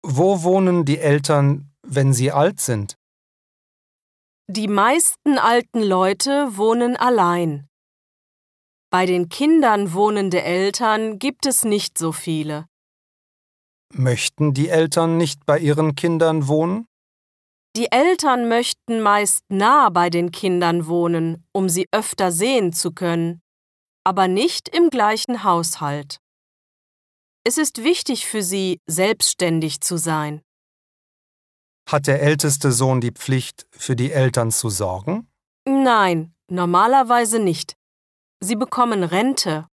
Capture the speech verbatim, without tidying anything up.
Wo wohnen die Eltern, wenn sie alt sind? Die meisten alten Leute wohnen allein. Bei den Kindern wohnende Eltern gibt es nicht so viele. Möchten die Eltern nicht bei ihren Kindern wohnen? Die Eltern möchten meist nah bei den Kindern wohnen, um sie öfter sehen zu können, aber nicht im gleichen Haushalt. Es ist wichtig für sie, selbstständig zu sein. Hat der älteste Sohn die Pflicht, für die Eltern zu sorgen? Nein, normalerweise nicht. Sie bekommen Rente